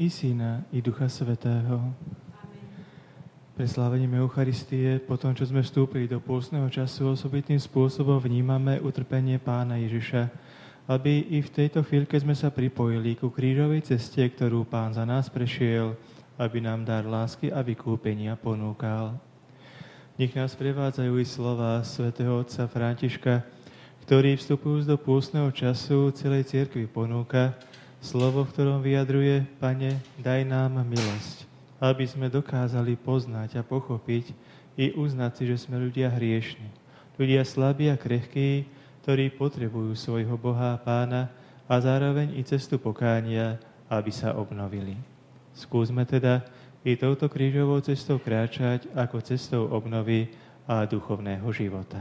i Syna, i Ducha Svätého. Preslávením Eucharistie, po tom, čo sme vstúpili do pôstneho času, osobitným spôsobom vnímame utrpenie Pána Ježiša, aby i v tejto chvíľke sme sa pripojili ku krížovej ceste, ktorú Pán za nás prešiel, aby nám dar lásky a vykúpenia ponúkal. Nech nás prevádzajú i slova svätého otca Františka, ktorý vstupujúc do pôstneho času celej cirkvi ponúka slovo, v ktorom vyjadruje: Pane, daj nám milosť, aby sme dokázali poznať a pochopiť i uznať si, že sme ľudia hriešni. Ľudia slabí a krehkí, ktorí potrebujú svojho Boha a Pána a zároveň i cestu pokánia, aby sa obnovili. Skúsme teda i touto krížovou cestou kráčať ako cestou obnovy a duchovného života.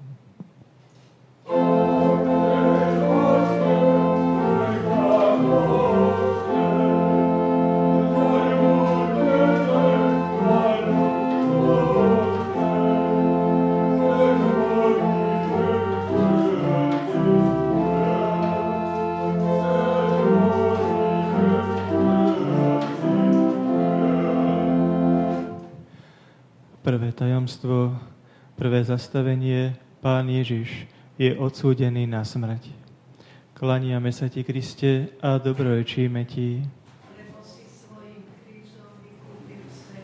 Prvé tajomstvo, prvé zastavenie, Pán Ježiš je odsúdený na smrť. Klaniame sa Ti, Kriste, a dobrorečíme Ti. Lebo si svojím krížom vykúpil svet.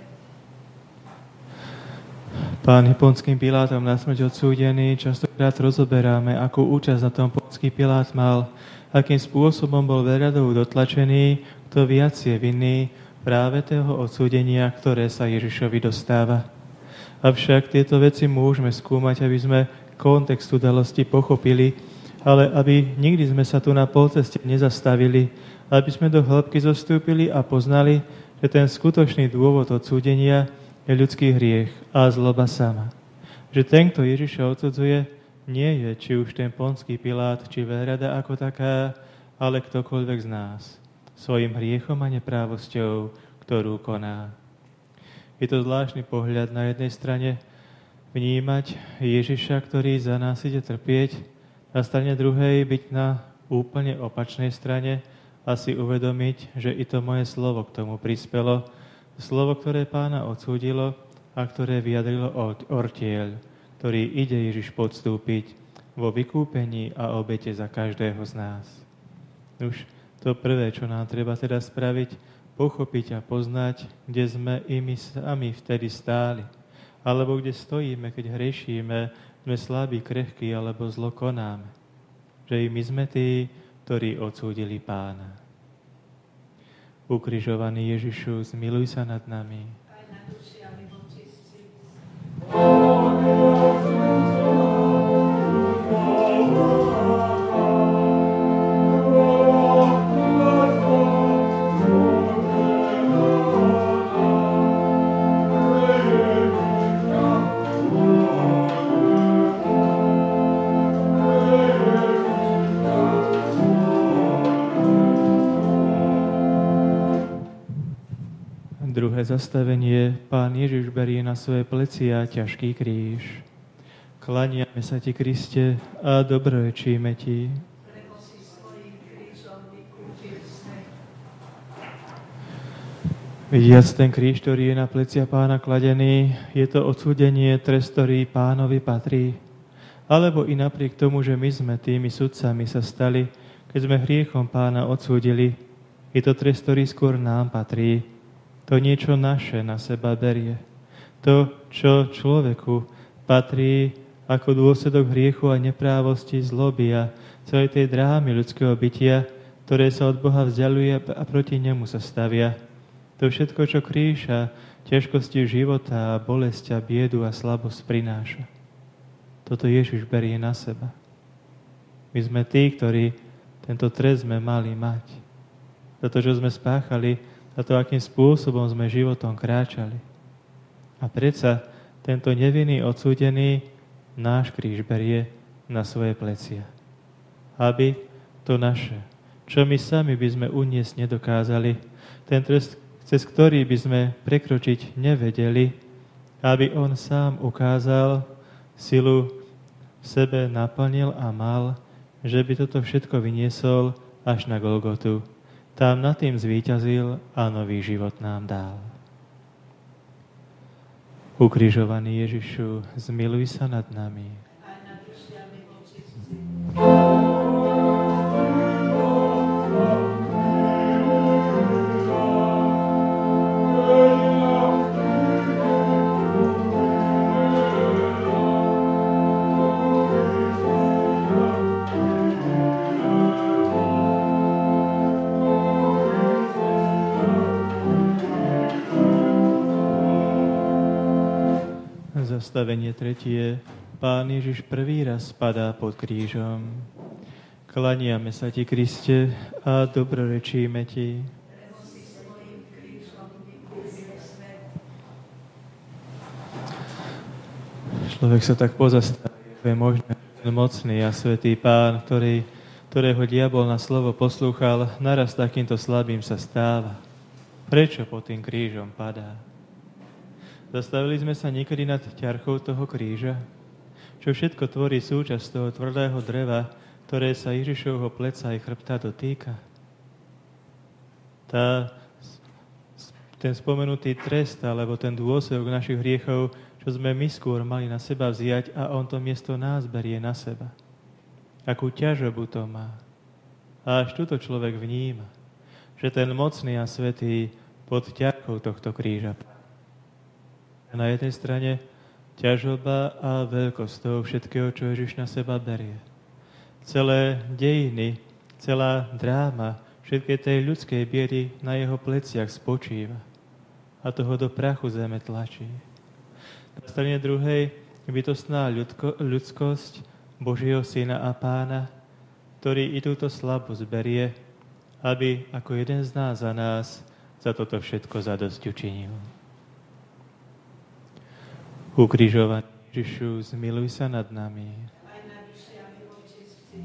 Pán je Ponským Pilátom na smrť odsúdený. Častokrát rozoberáme, akú účasť na tom Ponský Pilát mal, akým spôsobom bol veľradou dotlačený, kto viac je vinný práve toho odsúdenia, ktoré sa Ježišovi dostáva. Avšak tieto veci môžeme skúmať, aby sme kontext udalosti pochopili, ale aby nikdy sme sa tu na polceste nezastavili, aby sme do hĺbky zostúpili a poznali, že ten skutočný dôvod odsúdenia je ľudský hriech a zloba sama. Že ten, kto Ježiša odsudzuje, nie je či už ten Ponský Pilát, či veľrada ako taká, ale ktokoľvek z nás, svojim hriechom a neprávosťou, ktorú koná. Je to zvláštny pohľad na jednej strane vnímať Ježiša, ktorý za nás ide trpieť, na strane druhej byť na úplne opačnej strane a si uvedomiť, že i to moje slovo k tomu prispelo, slovo, ktoré Pána odsúdilo a ktoré vyjadrilo ortieľ, ktorý ide Ježiš podstúpiť vo vykúpení a obete za každého z nás. Už to prvé, čo nám treba teda spraviť, pochopiť a poznať, kde sme i my sami vtedy stáli, alebo kde stojíme, keď hrešíme, sme slabí, krehkí, alebo zlo konáme. Že i my sme tí, ktorí odsúdili Pána. Ukrižovaný Ježišu, zmiluj sa nad nami. Aj na duši a nevočistí. Druhé zastavenie, Pán Ježiš berie na svoje plecia ťažký kríž. Klaniame sa Ti, Kriste, a dobrorečíme Ti. Lebo si svojím krížom vykúpil svet. Vidiac ten kríž, ktorý je na plecia Pána kladený, je to odsúdenie, trest, ktorý Pánovi patrí. Alebo i napriek tomu, že my sme tými sudcami sa stali, keď sme hriechom Pána odsúdili, je to trest, ktorý skôr nám patrí. To niečo naše na seba berie. To, čo človeku patrí ako dôsledok hriechu a neprávosti, zloby a celej tej drámy ľudského bytia, ktoré sa od Boha vzdialuje a proti nemu sa stavia. To všetko, čo kríž a ťažkosti života a bolesť a biedu a slabosť prináša. Toto Ježiš berie na seba. My sme tí, ktorí tento trest sme mali mať. Toto, čo sme spáchali, a to, akým spôsobom sme životom kráčali. A predsa tento nevinný odsúdený náš kríž berie na svoje plecia. Aby to naše, čo my sami by sme uniesť nedokázali, ten trest, cez ktorý by sme prekročiť nevedeli, aby on sám ukázal silu v sebe, naplnil a mal, že by toto všetko vyniesol až na Golgotu. Tam nad tým zvíťazil a nový život nám dal. Ukrižovaný Ježišu, zmiluj sa nad nami. Aj nad dušiami očistí. Zastavenie 3. Pán Ježiš prvý raz spadá pod krížom. Klaniame sa ti, Kriste, a dobrorečíme ti. Lebo si svojím krížom vykúpil svet. Človek sa tak pozastaví, je možné, že mocný a svätý Pán, ktorého diabol na slovo poslúchal, naraz takýmto slabým sa stáva. Prečo pod tým krížom padá? Zastavili sme sa niekedy nad ťarchou toho kríža, čo všetko tvorí súčasť toho tvrdého dreva, ktoré sa Ježišovho pleca aj chrbta dotýka. Ten spomenutý trest, alebo ten dôsledok našich hriechov, čo sme my skôr mali na seba vziať a on to miesto nás berie na seba. Akú ťažobu to má. A až tuto človek vníma, že ten mocný a svätý pod ťarchou tohto kríža. Na jednej strane ťažoba a veľkosť toho všetkého, čo Ježiš na seba berie. Celé dejiny, celá dráma, všetké tej ľudskej biedy na jeho pleciach spočíva a toho do prachu zeme tlačí. Na strane druhej bytostná ľudskosť Božieho Syna a Pána, ktorý i túto slabosť berie, aby ako jeden z nás za nás za toto všetko zadosť učinil. Ukrižovaný Ježišu, zmiluj sa nad nami. Aj nad dušiami očistí.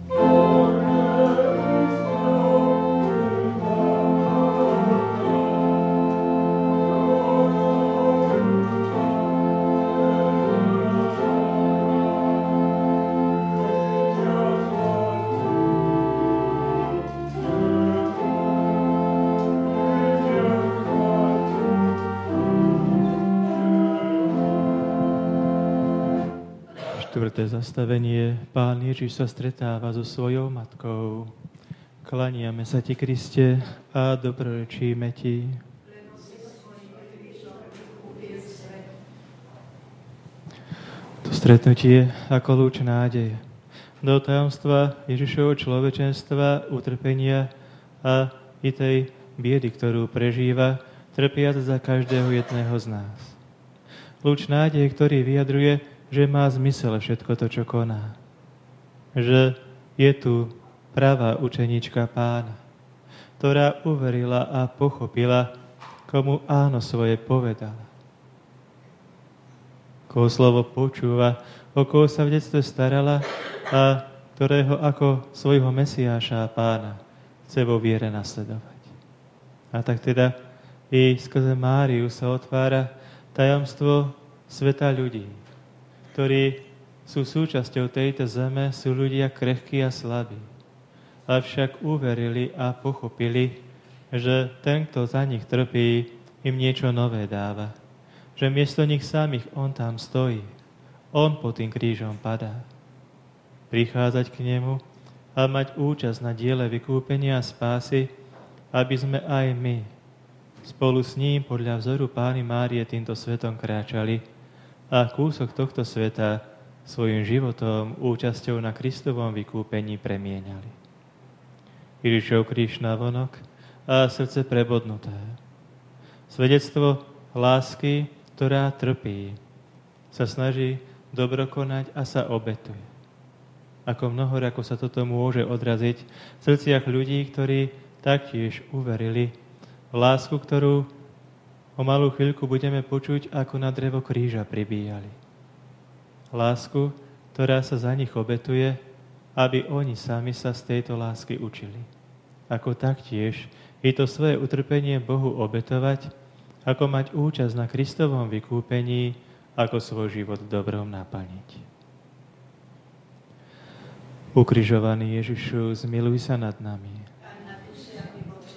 Štvrté zastavenie. Pán Ježiš sa stretáva so svojou matkou. Klaniame sa ti, Kriste, a dobrorečíme ti. Lebo si svojím krížom vykúpil svet. To stretnutie ako lúč nádeje. Do tajomstva Ježišovho človečenstva, utrpenia a i tej biedy, ktorú prežíva, trpiac za každého jedného z nás. Lúč nádeje, ktorý vyjadruje, že má zmysel všetko to, čo koná. Že je tu pravá učeníčka Pána, ktorá uverila a pochopila, komu áno svoje povedala. Koho slovo počúva, o koho sa v detstve starala a ktorého ako svojho Mesiáša a Pána chce vo viere nasledovať. A tak teda i skrze Máriu sa otvára tajomstvo sveta ľudí, ktorí sú súčasťou tejto zeme, sú ľudia krehkí a slabí. Avšak uverili a pochopili, že ten, kto za nich trpí, im niečo nové dáva. Že miesto nich samých on tam stojí. On pod tým krížom padá. Prichádzať k nemu a mať účasť na diele vykúpenia a spásy, aby sme aj my spolu s ním podľa vzoru Panny Márie týmto svetom kráčali a kúsok tohto sveta svojim životom, účasťou na Kristovom vykúpení premieňali. Ježišov kríž navonok a srdce prebodnuté. Svedectvo lásky, ktorá trpí, sa snaží dobrokonať a sa obetuje. Ako mnohorako sa toto môže odraziť v srdciach ľudí, ktorí taktiež uverili v lásku, ktorú o malú chvíľku budeme počuť, ako na drevo kríža pribíjali. Lásku, ktorá sa za nich obetuje, aby oni sami sa z tejto lásky učili. Ako taktiež i to svoje utrpenie Bohu obetovať, ako mať účasť na Kristovom vykúpení, ako svoj život dobrom naplniť. Ukrižovaný Ježišu, zmiluj sa nad nami. Aj nad dušiami očistí.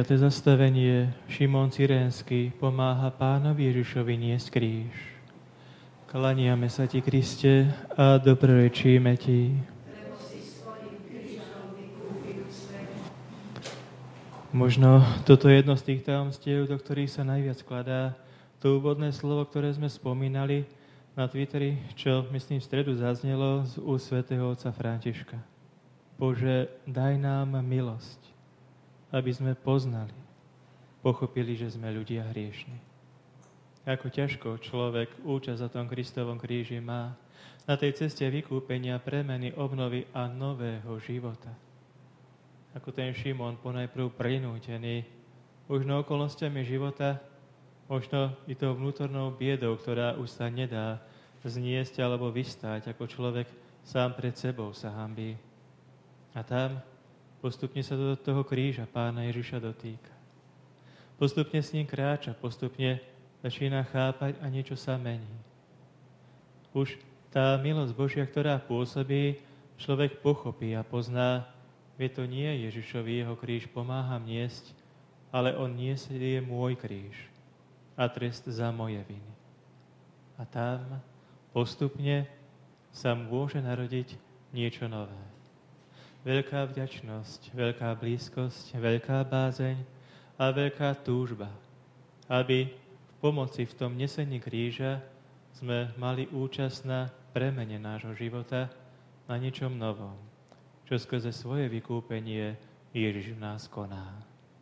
5. zastavenie. Šimon Cyrénsky pomáha Pánovi Ježišovi niesť kríž. Klaniame sa Ti, Kriste, a dobrorečíme Ti. Lebo si svojím krížom vykúpil svet. Možno toto je jedno z tých tajomstiev, do ktorých sa najviac skladá to úvodné slovo, ktoré sme spomínali na Twitteri, čo, myslím, v stredu zaznelo z úst svätého otca Františka. Bože, daj nám milosť, aby sme poznali, pochopili, že sme ľudia hriešni. Ako ťažko človek účasť na tom Kristovom kríži má na tej ceste vykúpenia, premeny, obnovy a nového života. Ako ten Šimon ponajprv prinútený, možno okolnostiami života, možno i tou vnútornou biedou, ktorá už sa nedá zniesť alebo vystáť, ako človek sám pred sebou sa hanbí. A tam postupne sa do toho kríža Pána Ježiša dotýka. Postupne s ním kráča, postupne začína chápať a niečo sa mení. Už tá milosť Božia, ktorá pôsobí, človek pochopí a pozná, vie to nie Ježišovi, jeho kríž pomáham niesť, ale on niesie môj kríž a trest za moje viny. A tam postupne sa môže narodiť niečo nové. Veľká vďačnosť, veľká blízkosť, veľká bázeň a veľká túžba, aby v pomoci v tom nesení kríža sme mali účasť na premene nášho života na niečom novom, čo skrze svoje vykúpenie Ježiš v nás koná.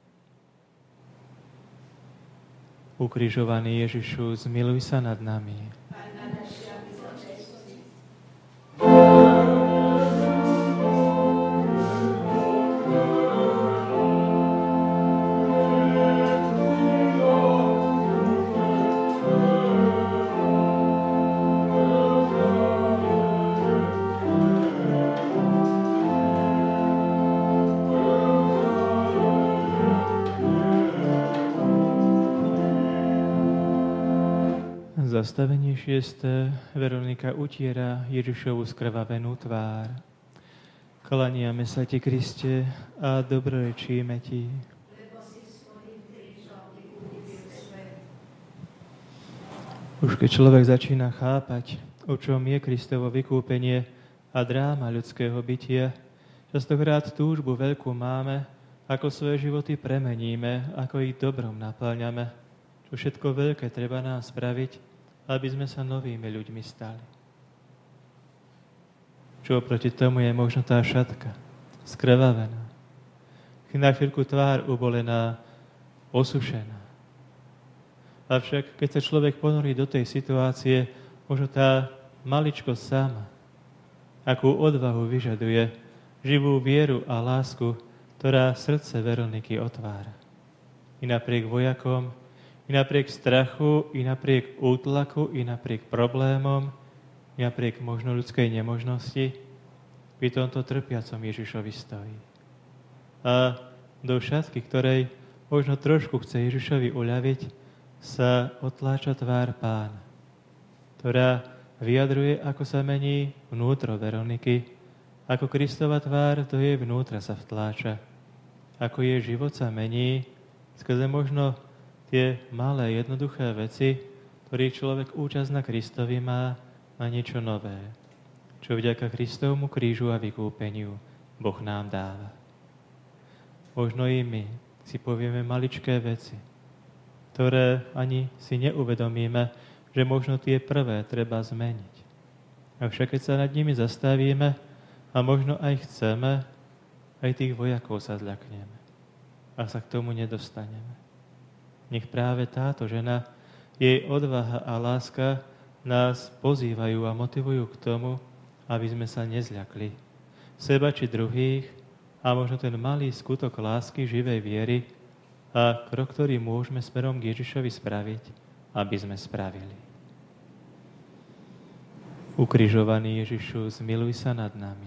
Ukrižovaný Ježišu, zmiluj sa nad nami. Zastavenie 6. Veronika utiera Ježišovu skrvavenú tvár. Klaniame sa Ti, Kriste, a dobrorečíme Ti. Lebo si svojím krížom vykúpil svet. Už keď človek začína chápať, o čom je Kristovo vykúpenie a dráma ľudského bytia, častokrát túžbu veľkú máme, ako svoje životy premeníme, ako ich dobrom naplňame, čo všetko veľké treba nám spraviť, aby sme sa novými ľuďmi stali. Čo proti tomu je možno tá šatka, skrvavená, na chvíľku tvár ubolená, osušená. Avšak, keď sa človek ponorí do tej situácie, možno tá maličkosť sama, akú odvahu vyžaduje, živú vieru a lásku, ktorá srdce Veroniky otvára. I napriek vojakom, i napriek strachu, i napriek útlaku, i napriek problémom, i napriek možno ľudskej nemožnosti, pri tomto trpiacom Ježišovi stojí. A do šatky, ktorej možno trošku chce Ježišovi uľaviť, sa otláča tvár Pána, ktorá vyjadruje, ako sa mení vnútro Veroniky, ako Kristova tvár do jej vnútra sa vtláča, ako jej život sa mení, skrze možno tie malé, jednoduché veci, ktorých človek účasť na Kristovi má, na niečo nové, čo vďaka Kristovmu krížu a vykúpeniu Boh nám dáva. Možno i my si povieme maličké veci, ktoré ani si neuvedomíme, že možno tie prvé treba zmeniť. Avšak keď sa nad nimi zastavíme a možno aj chceme, aj tých vojakov sa zľakneme a sa k tomu nedostaneme. Nech práve táto žena, jej odvaha a láska nás pozývajú a motivujú k tomu, aby sme sa nezľakli. Seba či druhých a možno ten malý skutok lásky, živej viery a krok, ktorý môžeme smerom k Ježišovi spraviť, aby sme spravili. Ukrižovaný Ježišu, zmiluj sa nad nami.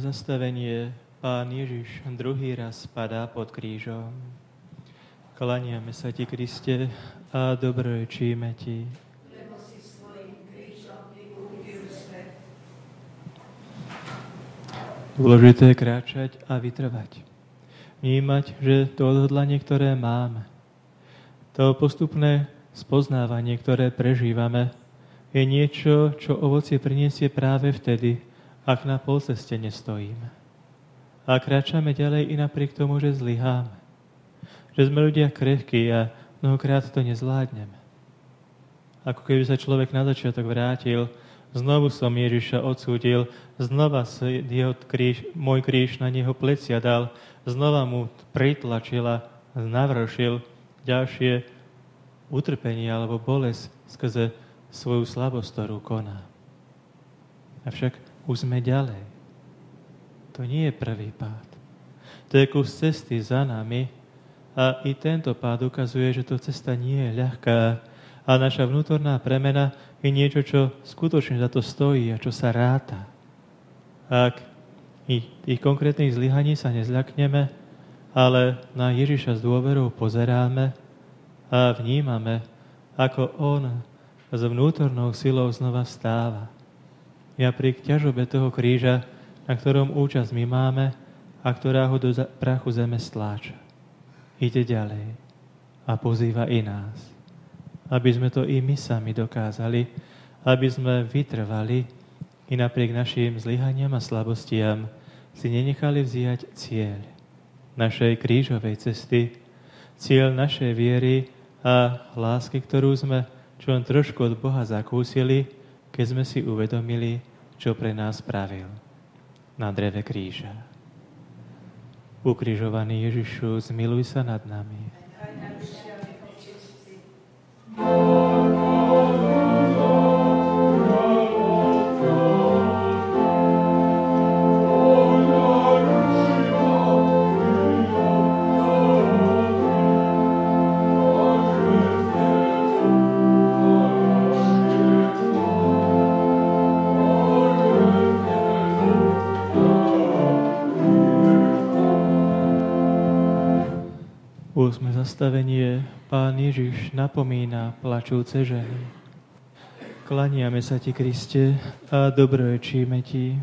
zastavenie. Pán Ježiš druhý raz padá pod krížom. Klaniame sa ti, Kriste, a dobrorečíme ti. Lebo si svojím krížom vykúpil svet. Dôležité je kráčať a vytrvať. Vnímať, že to odhodlanie, ktoré máme, to postupné spoznávanie, ktoré prežívame, je niečo, čo ovocie priniesie práve vtedy, ak na polceste nestojíme. A kráčame ďalej i napriek tomu, že zlyháme. Že sme ľudia krehkí a mnohokrát to nezvládneme. Ako keby sa človek na začiatok vrátil, znovu som Ježiša odsúdil, znova môj kríž na neho plecia dal, znova mu pritlačil a navršil ďalšie utrpenie alebo bolesť skrze svoju slabosť, ktorú koná. Avšak už sme ďalej. To nie je prvý pád. To je kus cesty za nami a i tento pád ukazuje, že to cesta nie je ľahká a naša vnútorná premena je niečo, čo skutočne za to stojí a čo sa ráta. Ak tých konkrétnych zlyhaní sa nezľakneme, ale na Ježiša s dôverou pozeráme a vnímame, ako on s vnútornou silou znova vstáva. Ja pri ťažobe toho kríža, na ktorom účasť my máme a ktorá ho do prachu zeme stláča. Ide ďalej a pozýva i nás, aby sme to i my sami dokázali, aby sme vytrvali i napriek našim zlyhaniam a slabostiam si nenechali vziať cieľ našej krížovej cesty, cieľ našej viery a lásky, ktorú sme čo len trošku od Boha zakúsili, keď sme si uvedomili, čo pre nás spravil na dreve kríža. Ukrižovaný Ježišu, zmiluj sa nad nami. Sme zastavenie. Pán Ježiš napomína plačúce ženy. Klaniame sa ti, Kriste, a dobrorečíme ti.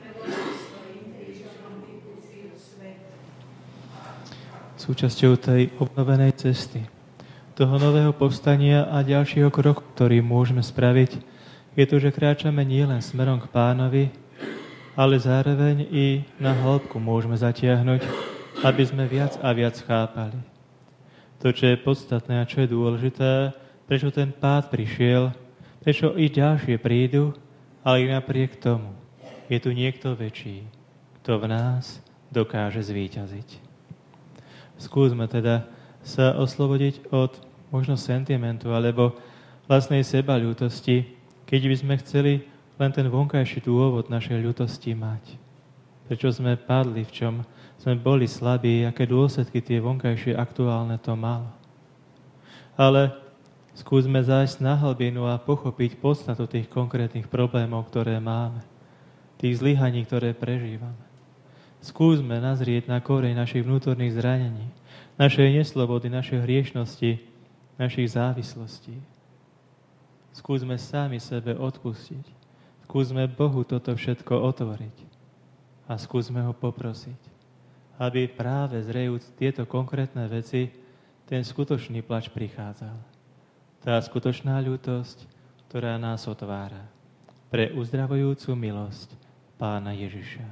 Súčasťou tej obnovenej cesty, toho nového povstania a ďalšieho kroku, ktorý môžeme spraviť, je to, že kráčame nielen smerom k Pánovi, ale zároveň i na hĺbku môžeme zatiahnuť, aby sme viac a viac chápali. To, čo je podstatné a čo je dôležité, prečo ten pád prišiel, prečo i ďalšie prídu, ale i napriek tomu je tu niekto väčší, kto v nás dokáže zvíťaziť. Skúsme teda sa oslobodiť od možno sentimentu alebo vlastnej sebaľútosti, keď by sme chceli len ten vonkajší dôvod našej ľútosti mať. Prečo sme padli, v čom sme boli slabí, aké dôsledky tie vonkajšie aktuálne to malo. Ale skúsme zájsť na hlbinu a pochopiť podstatu tých konkrétnych problémov, ktoré máme, tých zlyhaní, ktoré prežívame. Skúsme nazrieť na koreň našich vnútorných zranení, našej neslobody, našej hriešnosti, našich závislostí. Skúsme sami sebe odpustiť. Skúsme Bohu toto všetko otvoriť a skúsme ho poprosiť, aby práve zrejúc tieto konkrétne veci, ten skutočný plač prichádzal. Tá skutočná ľútosť, ktorá nás otvára pre uzdravujúcu milosť Pána Ježiša.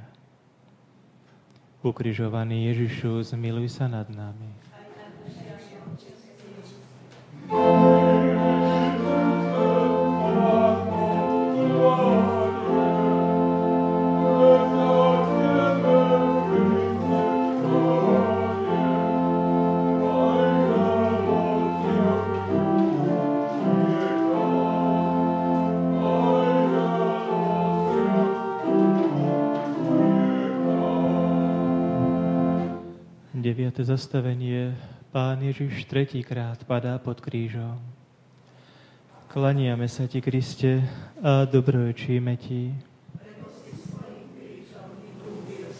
Ukrižovaný Ježišu, zmiluj sa nad nami. Deviate zastavenie. Pán Ježiš tretíkrát padá pod krížom. Klaniame sa ti, Kriste, a dobrorečíme ti.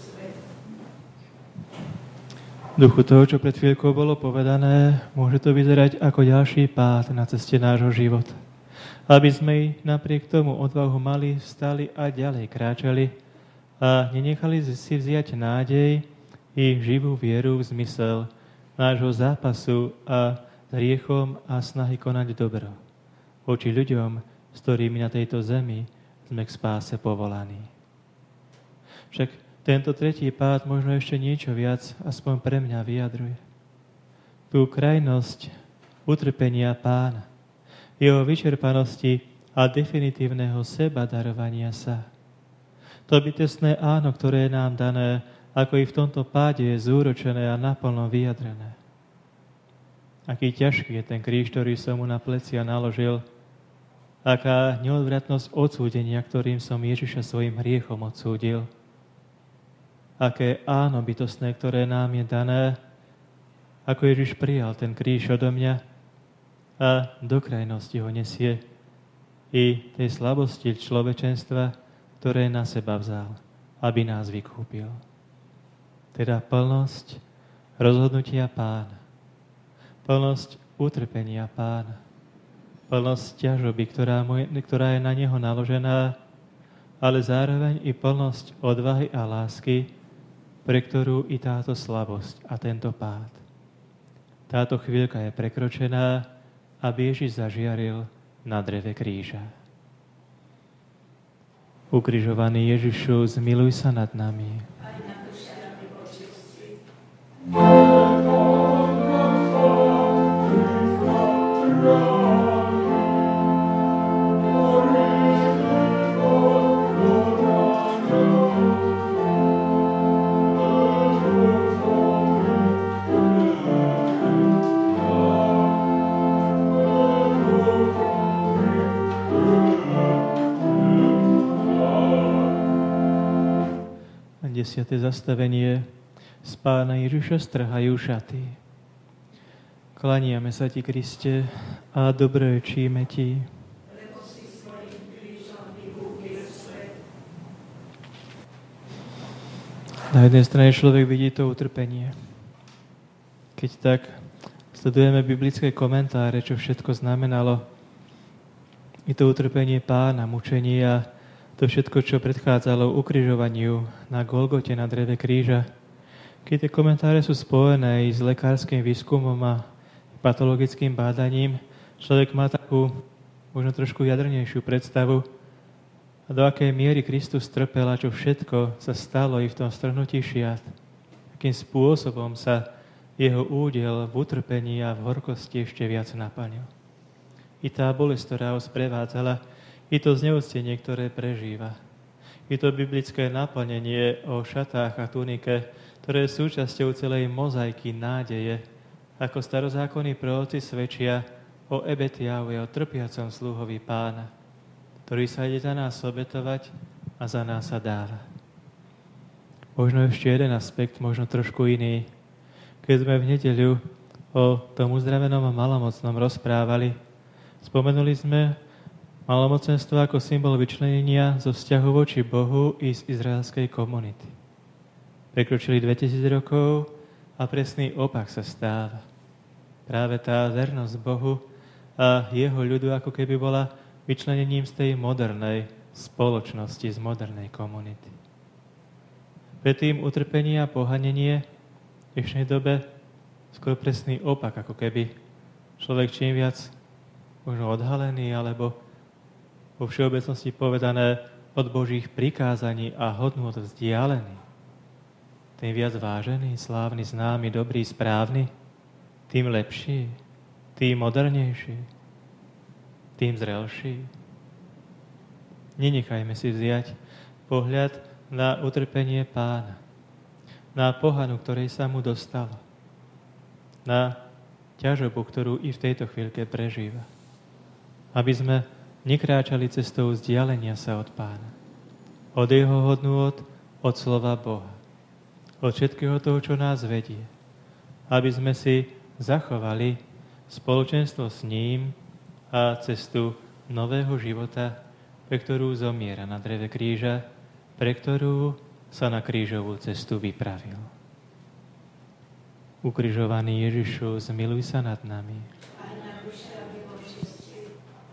V duchu toho, čo pred chvíľkou bolo povedané, môže to vyzerať ako ďalší pád na ceste nášho života. Aby sme napriek tomu odvahu mali, vstali a ďalej kráčali a nenechali si vziať nádej i živú vieru v zmysel nášho zápasu a s hriechom a snahy konať dobro voči ľuďom, s ktorými na tejto zemi sme k spáse povolaní. Však tento tretí pád možno ešte niečo viac, aspoň pre mňa, vyjadruje. Tú krajnosť utrpenia Pána, jeho vyčerpanosti a definitívneho seba darovania sa. To bytostné áno, ktoré je nám dané, ako i v tomto páde je zúročené a naplno vyjadrené. Aký ťažký je ten kríž, ktorý som mu na plecia naložil, aká neodvratnosť odsúdenia, ktorým som Ježiša svojim hriechom odsúdil. Aké áno bytostné, ktoré nám je dané, ako Ježiš prijal ten kríž odo mňa a do krajnosti ho nesie i tej slabosti človečenstva, ktoré na seba vzal, aby nás vykúpil. Teda plnosť rozhodnutia Pána, plnosť utrpenia Pána, plnosť ťažoby, ktorá je na neho naložená, ale zároveň i plnosť odvahy a lásky, pre ktorú i táto slabosť a tento pád. Táto chvíľka je prekročená, aby Ježiš zažiaril na dreve kríža. Ukrižovaný Ježišu, zmiluj sa nad nami. Desiate zastavenie. Z Pána Ježiša strhajú šaty. Klaniame sa Ti, Kriste, a dobrorečíme Ti. Lebo si svojím krížom vykúpil svet. Na jednej strane človek vidí to utrpenie. Keď tak sledujeme biblické komentáre, čo všetko znamenalo i to utrpenie Pána, mučenie a to všetko, čo predchádzalo ukrižovaniu na Golgote na dreve kríža. Keď tie komentáre sú spojené s lekárskym výskumom a patologickým bádaním, človek má takú možno trošku jadrnejšiu predstavu, a do akej miery Kristus trpel a čo všetko sa stalo i v tom strhnutí šiat. Akým spôsobom sa jeho údel v utrpení a v horkosti ešte viac naplnil. I tá bolesť, ktorá ho sprevádzala, i to zneúctenie, ktoré prežíva. I to biblické naplnenie o šatách a tunike, ktoré je súčasťou celej mozaiky nádeje, ako starozákonní proroci svedčia o Ebetiahu, o trpiacom sluhovi Pána, ktorý sa ide za nás obetovať a za nás sa dáva. Možno ešte jeden aspekt, možno trošku iný. Keď sme v nedeľu o tom uzdravenom a malomocnom rozprávali, spomenuli sme malomocenstvo ako symbol vyčlenenia zo vzťahu voči Bohu i z izraelskej komunity. Prekročili 2000 rokov a presný opak sa stáva. Práve tá vernosť Bohu a jeho ľudu ako keby bola vyčlenením z tej modernej spoločnosti, z modernej komunity. Predtým utrpenie a pohanenie v dnešnej dobe skôr presný opak, ako keby človek čím viac možno odhalený alebo vo všeobecnosti povedané od Božích prikázaní a hodnôt vzdialený, tým viac vážený, slávny, známy, dobrý, správny, tým lepší, tým modernejší, tým zrelší. Nenechajme si vziať pohľad na utrpenie Pána, na pohanu, ktorej sa mu dostalo, na ťažobu, ktorú i v tejto chvíľke prežíva. Aby sme nekráčali cestou vzdialenia sa od Pána. Od jeho hodnôt, od slova Boha. Od všetkého toho, čo nás vedie. Aby sme si zachovali spoločenstvo s ním a cestu nového života, pre ktorú zomiera na dreve kríža, pre ktorú sa na krížovú cestu vypravil. Ukrižovaný Ježišu, zmiluj sa nad nami. Aj na duše a vyvočistí.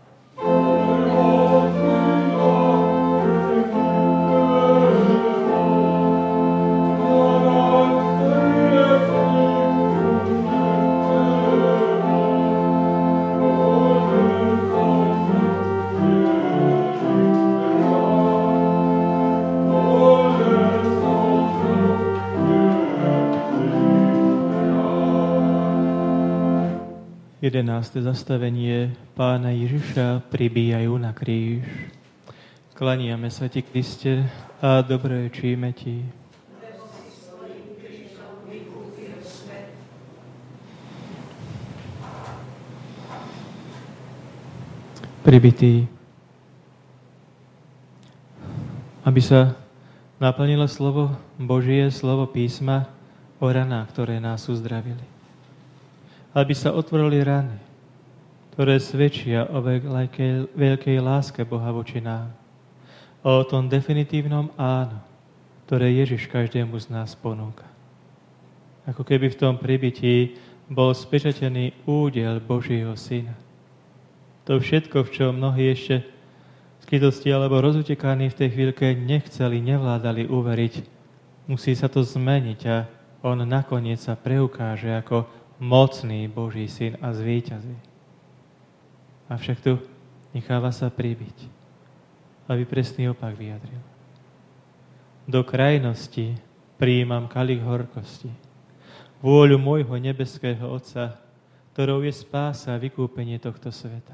Jedenáste zastavenie Pána Ježiša pribíjajú na kríž. Klaniame sa Ti, Kriste, a dobrorečíme Ti. Lebo si svojím krížom vykúpil svet. Pribitý. Aby sa naplnilo slovo Božie, slovo písma o ranách, ktoré nás uzdravili. Aby sa otvorili rany, ktoré svedčia o veľkej láske Boha voči nám. O tom definitívnom áno, ktoré Ježiš každému z nás ponúka. Ako keby v tom pribití bol spečatený údel Božieho Syna. To všetko, v čom mnohí ešte skytosti alebo rozutekaní v tej chvíľke nechceli, nevládali uveriť, musí sa to zmeniť a on nakoniec sa preukáže ako mocný Boží Syn a zvíťazí. Avšak tu necháva sa pribiť, aby presný opak vyjadril. Do krajnosti prijímam kalich horkosti, vôľu môjho nebeského Otca, ktorou je spása a vykúpenie tohto sveta.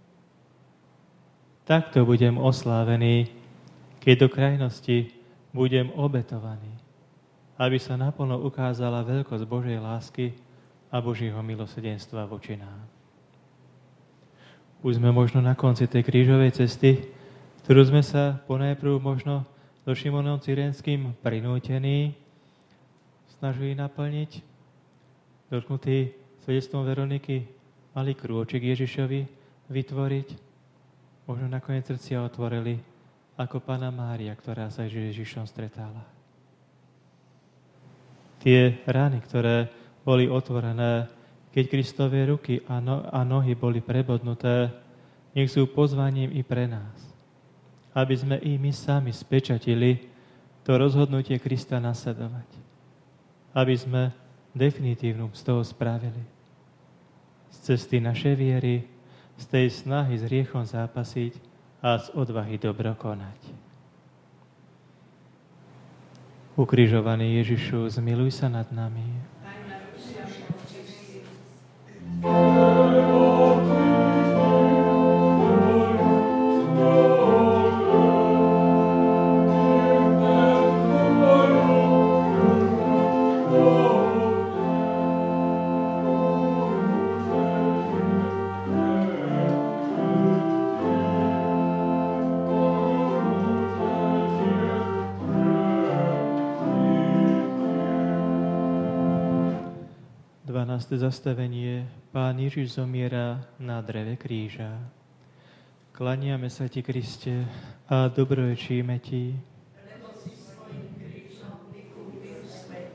Takto budem oslávený, keď do krajnosti budem obetovaný, aby sa naplno ukázala veľkosť Božej lásky a Božieho milosrdenstva voči nám. Už sme možno na konci tej krížovej cesty, ktorú sme sa ponajprv možno so Šimonom Cyrenským prinútení snažili naplniť. Dotknutý svedectvom Veroniky malý krôčik Ježišovi vytvoriť. Možno nakoniec srdcia otvorili ako Panna Mária, ktorá sa s Ježišom stretala. Tie rany, ktoré boli otvorené, keď Kristove ruky a nohy boli prebodnuté, nech sú pozvaním i pre nás. Aby sme i my sami spečatili to rozhodnutie Krista nasledovať. Aby sme definitívnu z toho spravili. Z cesty našej viery, z tej snahy s hriechom zápasiť a z odvahy dobro konať. Ukrižovaný Ježišu, zmiluj sa nad nami. Zastavenie. Pán Ježiš zomiera na dreve kríža. Klaniame sa Ti, Kriste, a dobrorečíme Ti. Lebo si svojím krížom vykúpil svet.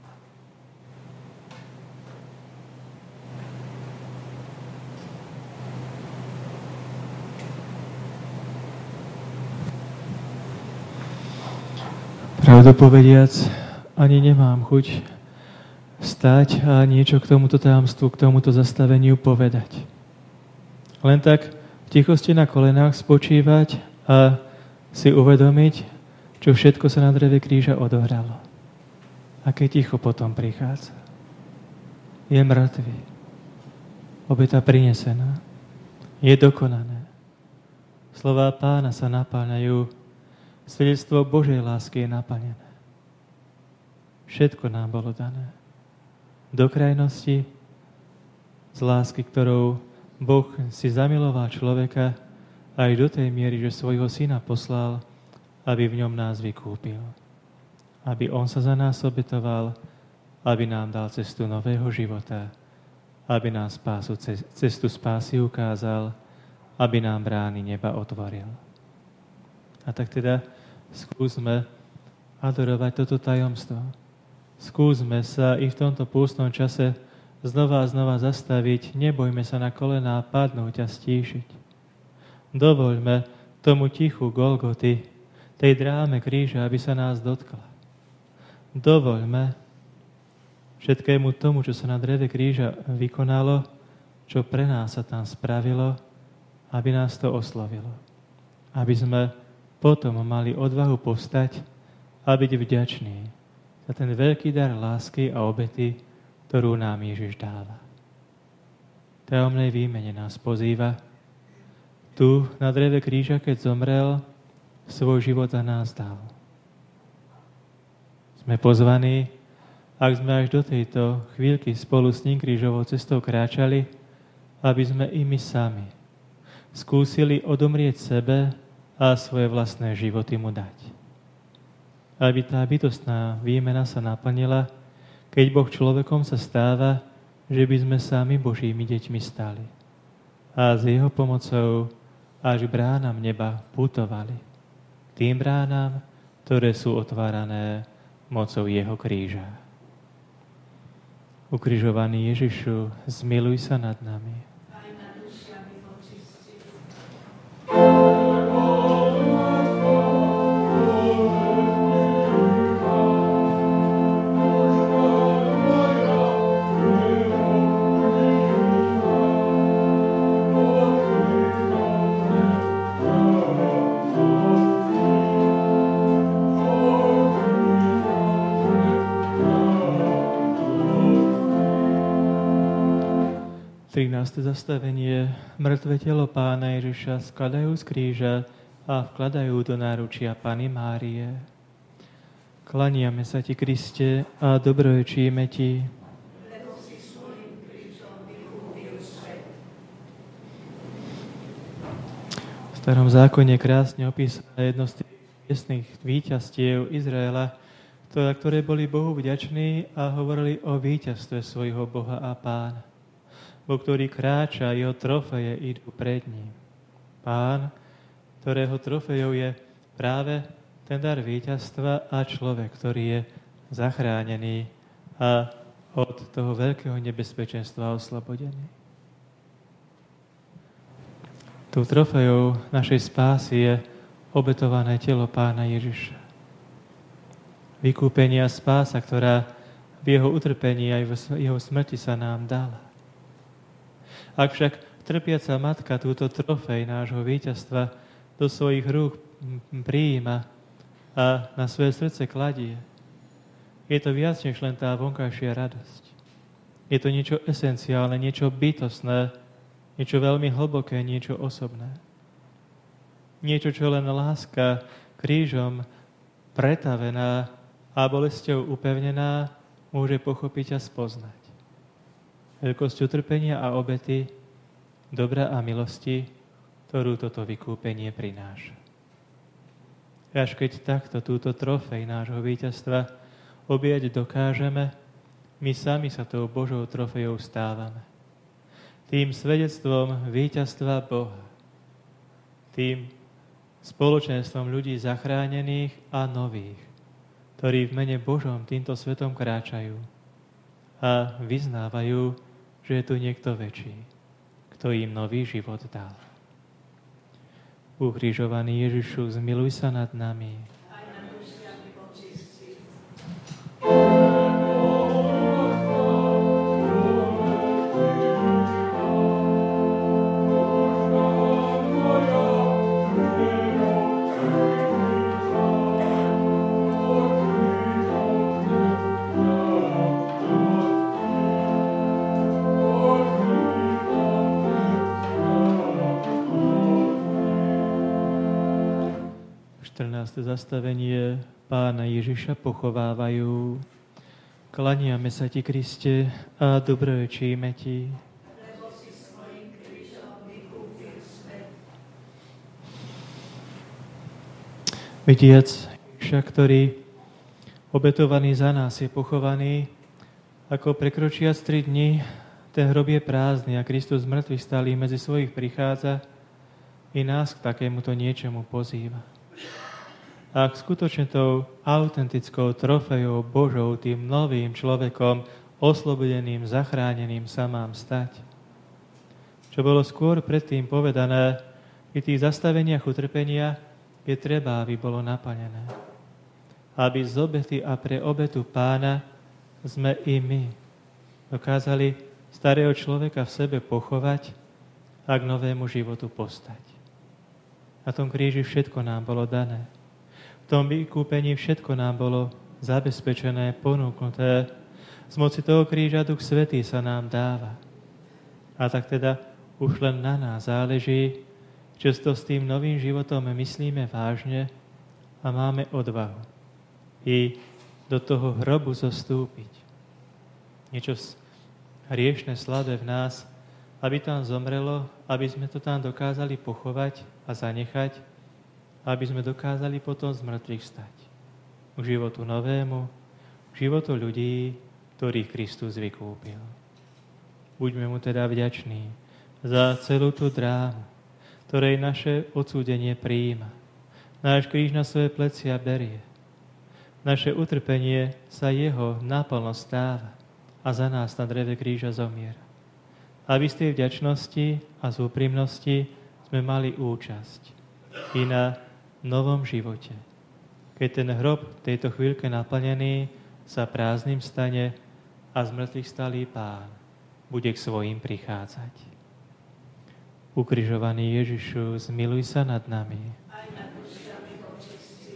Pravdu povediac, ani nemám chuť stať a niečo k tomuto tajomstvu, k tomuto zastaveniu povedať. Len tak v tichosti na kolenách spočívať a si uvedomiť, čo všetko sa na dreve kríža odohralo. Aké ticho potom prichádza. Je mŕtvy. Obeta prinesená. Je dokonané. Slová Pána sa napáľajú. Svedectvo Božej lásky je naplnené. Všetko nám bolo dané. Do krajnosti, z lásky, ktorou Boh si zamiloval človeka aj do tej miery, že svojho syna poslal, aby v ňom nás vykúpil. Aby on sa za nás obetoval, aby nám dal cestu nového života, aby nám cestu spásy ukázal, aby nám brány neba otvoril. A tak teda skúsme adorovať toto tajomstvo. Skúsme sa i v tomto pústnom čase znova a znova zastaviť, nebojme sa na kolená padnúť a stíšiť. Dovoľme tomu tichu Golgoty, tej dráme kríža, aby sa nás dotkla. Dovoľme všetkému tomu, čo sa na dreve kríža vykonalo, čo pre nás sa tam spravilo, aby nás to oslovilo. Aby sme potom mali odvahu povstať a byť vďační za ten veľký dar lásky a obety, ktorú nám Ježiš dáva. Tajomnej výmene nás pozýva. Tu na dreve kríža, keď zomrel, svoj život za nás dal. Sme pozvaní, ak sme až do tejto chvíľky spolu s ním krížovou cestou kráčali, aby sme i my sami skúsili odomrieť sebe a svoje vlastné životy mu dať. Aby tá bytostná výmena sa naplnila, keď Boh človekom sa stáva, že by sme sami Božími deťmi stali. A s jeho pomocou až bránam neba putovali. Tým bránam, ktoré sú otvárané mocou jeho kríža. Ukrižovaný Ježišu, zmiluj sa nad nami. Aj nad dušiami očistí. Zastavenie. Mŕtve telo Pána Ježiša skladajú z kríža a vkladajú do náručia Panny Márie. Klaniame sa ti, Kriste, a dobrorečíme ti. Lebo si svojím krížom vykúpil svet. V Starom zákone krásne opísané jedno z tých piesných víťazstiev Izraela, ktoré boli Bohu vďační a hovorili o víťazstve svojho Boha a Pána. Boh, ktorý kráča, jeho trofeje idú pred ním. Pán, ktorého trofejou je práve ten dar víťazstva a človek, ktorý je zachránený a od toho veľkého nebezpečenstva oslobodený. Tou trofejou našej spásy je obetované telo Pána Ježiša. Vykúpenie a spása, ktorá v jeho utrpení aj v jeho smrti sa nám dala. Ak však trpiaca matka túto trofej nášho víťazstva do svojich rúk prijíma a na svoje srdce kladie, je to viac než len tá vonkajšia radosť. Je to niečo esenciálne, niečo bytostné, niečo veľmi hlboké, niečo osobné. Niečo, čo len láska krížom pretavená a bolesťou upevnená môže pochopiť a spoznať. Veľkosť utrpenia a obety, dobra a milosti, ktorú toto vykúpenie prináša. Až keď takto túto trofej nášho víťazstva objať dokážeme, my sami sa tou Božou trofejou stávame. Tým svedectvom víťazstva Boha. Tým spoločenstvom ľudí zachránených a nových, ktorí v mene Božom týmto svetom kráčajú a vyznávajú, že je tu niekto väčší, kto im nový život dal. Ukrižovaný Ježišu, zmiluj sa nad nami. Aj nad dušiami očistí. 14. zastavenie Pána Ježiša pochovávajú. Klaniame sa ti, Kriste, a dobrorečíme ti. Lebo si svojím krížom vykúpil svet. Vidiac Ježiša, ktorý obetovaný za nás je pochovaný, ako prekročiac 3 dni, ten hrob je prázdny a Kristus mŕtvych stálý medzi svojich prichádza i nás k takémuto niečomu pozýva. ak skutočne tou autentickou trofejou Božou, tým novým človekom, oslobodeným, zachráneným sa mám stať. Čo bolo skôr predtým povedané, v tých zastaveniach utrpenia je treba, aby bolo naplnené. Aby z obety a pre obetu Pána sme i my dokázali starého človeka v sebe pochovať a k novému životu postať. Na tom kríži všetko nám bolo dané. V tom vykúpení všetko nám bolo zabezpečené, ponúknuté. Z moci toho kríža Duch Svätý sa nám dáva. A tak teda už len na nás záleží, či to s tým novým životom myslíme vážne a máme odvahu i do toho hrobu zostúpiť. Niečo hriešne slabé v nás, aby tam zomrelo, aby sme to tam dokázali pochovať a zanechať, aby sme dokázali potom z mŕtvych stať. K životu novému, k životu ľudí, ktorých Kristus vykúpil. Buďme mu teda vďační za celú tú drámu, ktorej naše odsúdenie prijíma. Náš kríž na svoje plecia berie. Naše utrpenie sa jeho naplno stáva a za nás na dreve kríža zomiera. Aby z tej vďačnosti a z úprimnosti sme mali účasť i na novom živote. Keď ten hrob tejto chvíľke naplnený sa prázdnym stane a z mŕtvych stalý Pán bude k svojim prichádzať. Ukrižovaný Ježišu, zmiluj sa nad nami. Aj nad dušami očistí.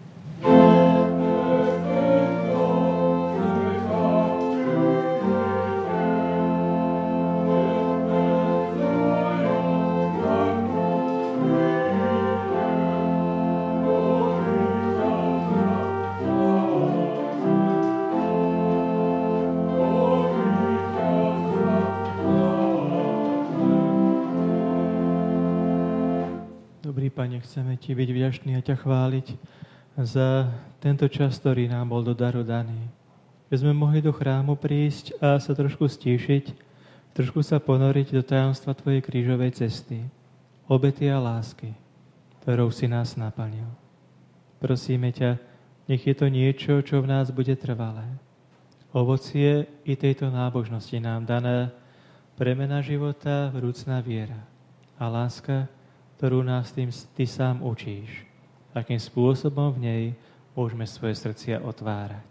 Pane, chceme Ti byť vďační a ťa chváliť za tento čas, ktorý nám bol do daru daný. Že sme mohli do chrámu prísť a sa trošku stíšiť, trošku sa ponoriť do tajomstva Tvojej krížovej cesty, obety a lásky, ktorou si nás naplnil. Prosíme ťa, nech je to niečo, čo v nás bude trvalé. Ovocie i tejto nábožnosti nám dané, premena života, vrúcna viera a láska, ktorú nás tým Ty sám učíš. Akým spôsobom v nej môžeme svoje srdcia otvárať.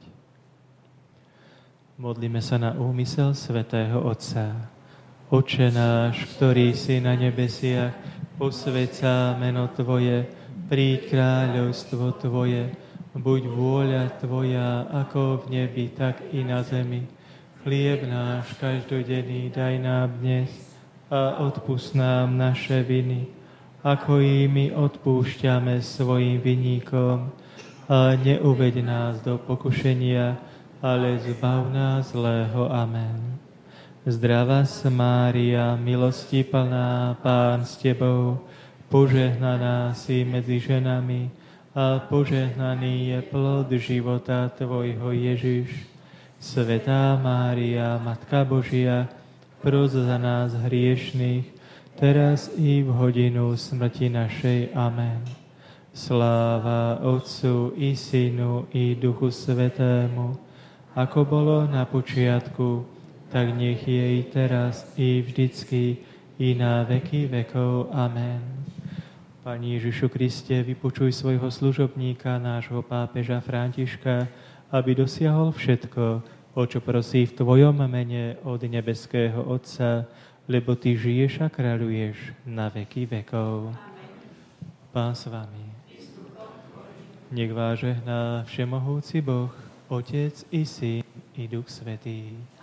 Modlíme sa na úmysel svätého Otca. Otče náš, ktorý si na nebesiach, posväť sa meno Tvoje, príď kráľovstvo Tvoje, buď vôľa Tvoja, ako v nebi, tak i na zemi. Chlieb náš každodenný daj nám dnes a odpusť nám naše viny, ako i my odpúšťame svojim vinníkom. A neuveď nás do pokušenia, ale zbav nás zlého. Amen. Zdravá Mária, milosti plná, Pán s Tebou, požehnaná si medzi ženami a požehnaný je plod života Tvojho Ježiš. Svätá Mária, Matka Božia, pros za nás hriešných, teraz i v hodinu smrti našej. Amen. Sláva Otcu i Synu i Duchu Svätému, ako bolo na počiatku, tak nech je i teraz i vždycky i na veky vekov. Amen. Pani Ježišu Kriste, vypočuj svojho služobníka, nášho pápeža Františka, aby dosiahol všetko, o čo prosí v Tvojom mene od nebeského Otca, lebo Ty žiješ a kráľuješ na veky vekov. Pán s vami. Nech vás žehná všemohúci Boh, Otec i Syn i Duch Svätý.